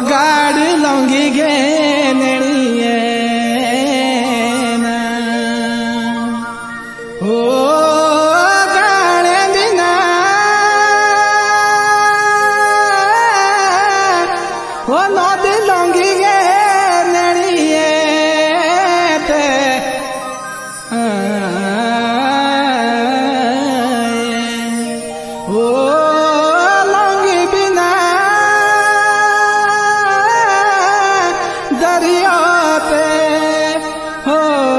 गाड़ी लौंगी गे नड़िए ना ओ गाड़े बिना ओ नदी लौंगी गे नड़िए ते ओ लौंगी बिना दरिया पे हो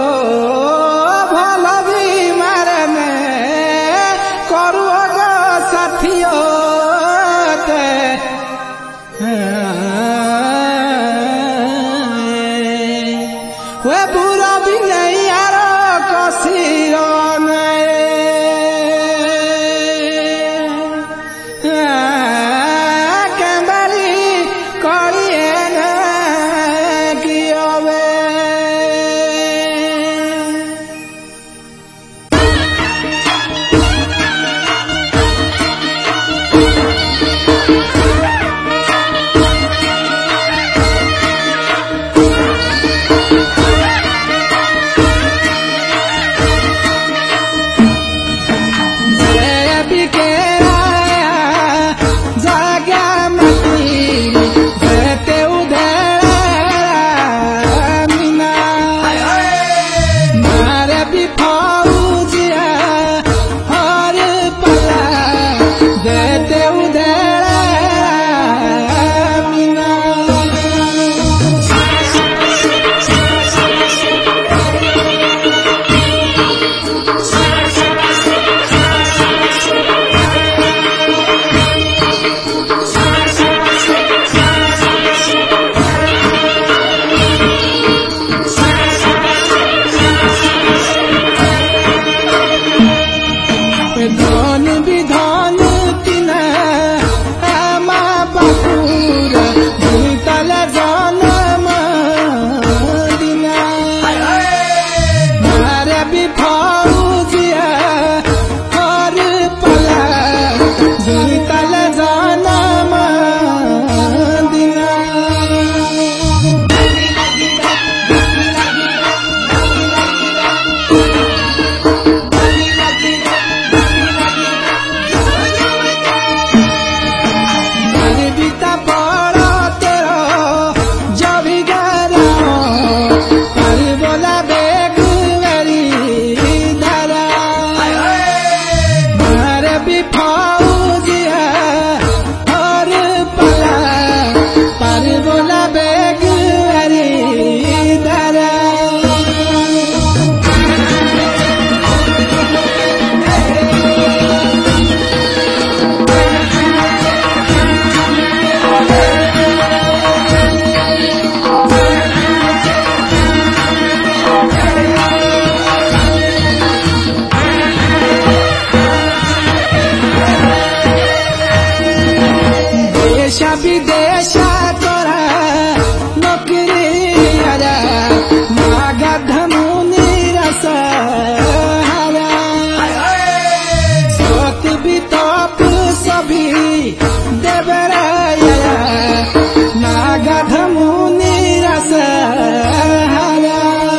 भल भी मारने करुओ गो साथियों ते वे बुरा भी नहीं यारो कसिरो विदेश तोरा नौकरी आजा मागा धमुनी रस हरा सोत भी तप सभी देवरा मागा धमुनी रस हरा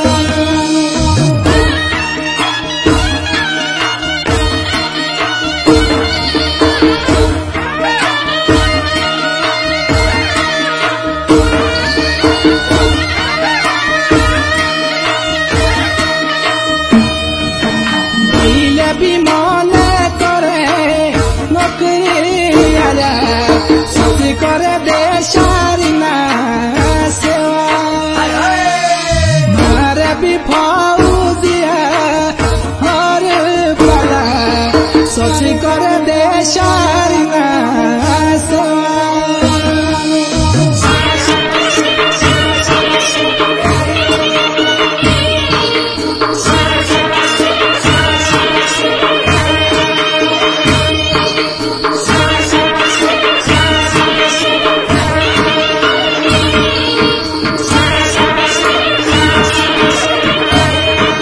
भी मन करे नौकरी आजा सती करे देशारी ना सेवा मारे भी फौजिया हर पला सती करे देशारी ना सेवा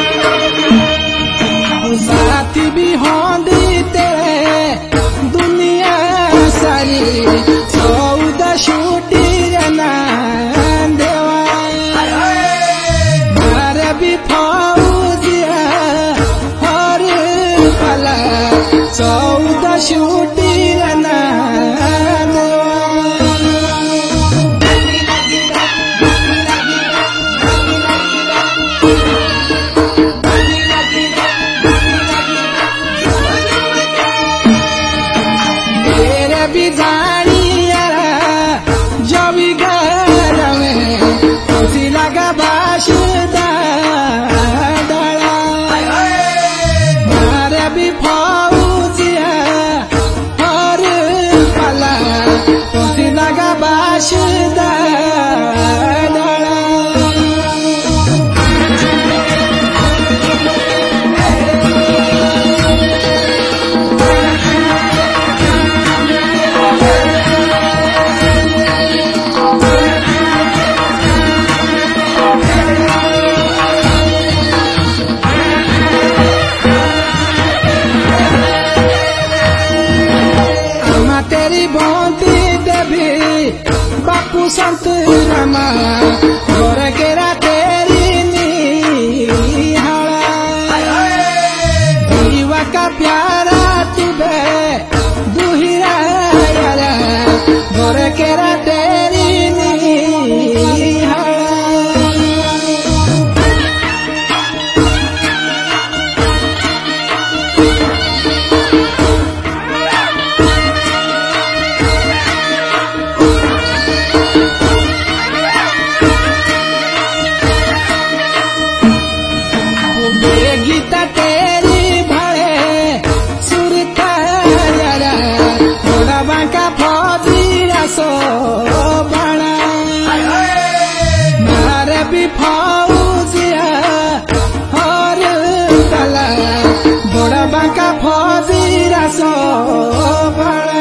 भी होंदी तेरे दुनिया छूटी ना तेरे भी जानिया जो भी घर में खुशी लगा बाशुदा डाला मारे भी फौजिया और पला खुशी लगा बाशुदा डाला तेरी बोंती देवी बापू संत रमा और केरा तेरी निहाला जीवा का प्यारा तुबे दुहिरा यारा और केरा तेरी निहाला गीता तेरी भरे सुरता यारा थोड़ा बांका फौजी रसो बना मारे भी फौजिया और तला थोड़ा बांका फौजी रसो बना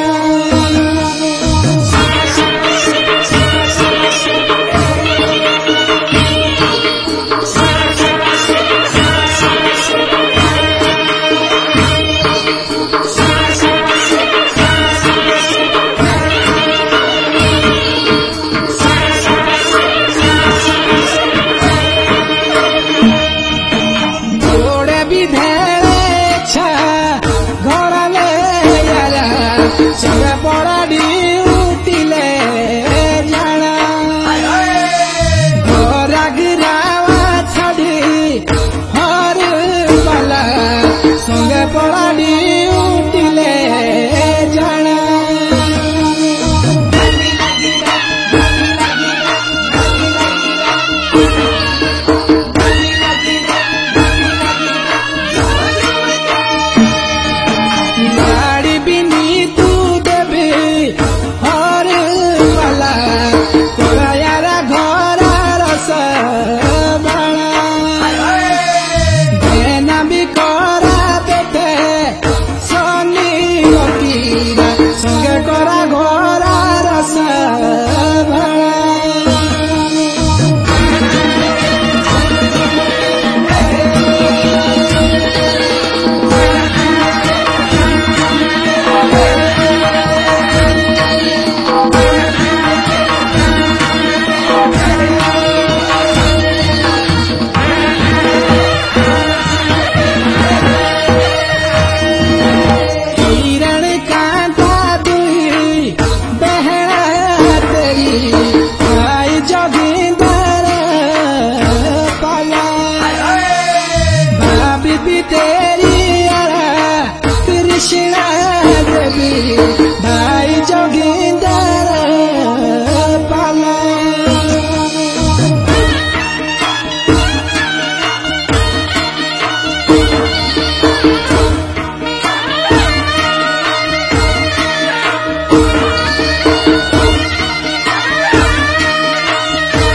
संगे पड़ा ड्यूटीले जाना घोरा गिरावा छड़ी हर वाला संगे पड़ा ड्यूटीले जाना गाड़ी बिनी संगे करा घोरा रस तेरी कृष्णा देवी भाई जोगिंदर पाला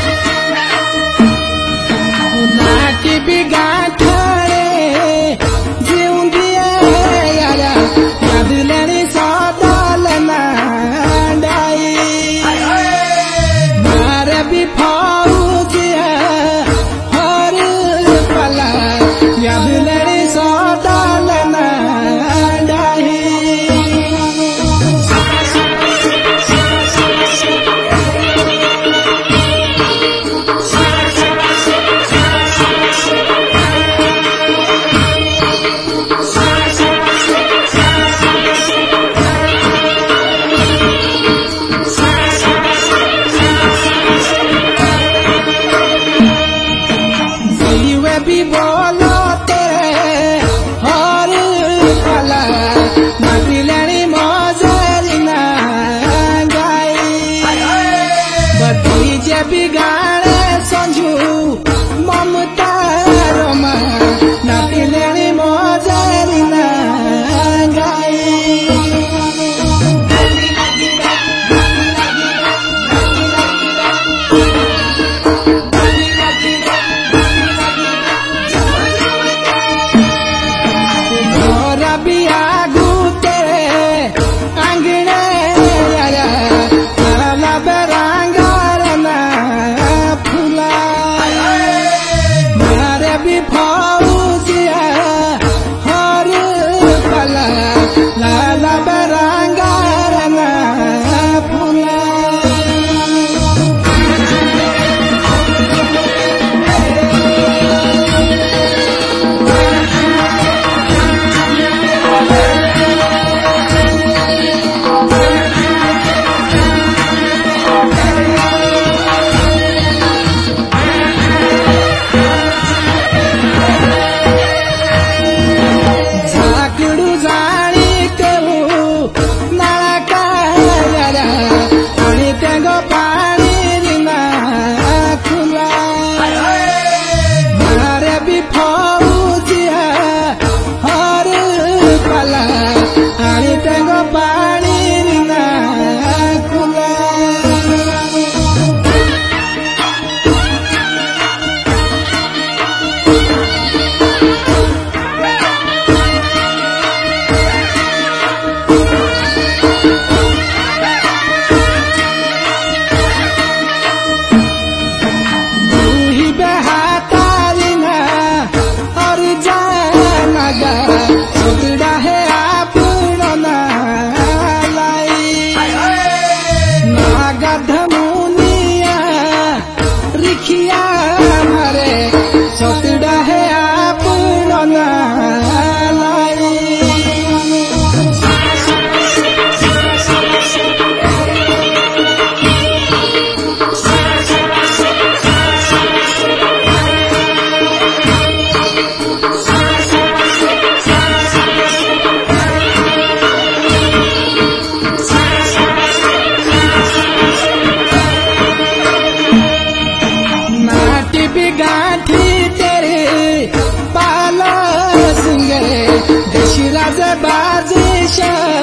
नाटी बिगा भी गांठी तेरे पाला सिंगे देशी राजे बादशाह